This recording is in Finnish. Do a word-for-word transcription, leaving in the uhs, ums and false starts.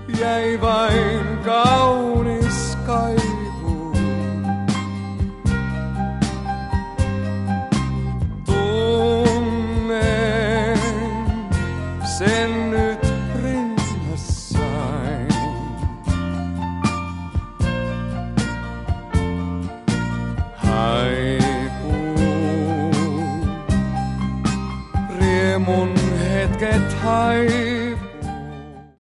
jäi vain kaunis kaivu. Tunnen sen nyt rinnassain. Haipuu, riemun hetket haipuu.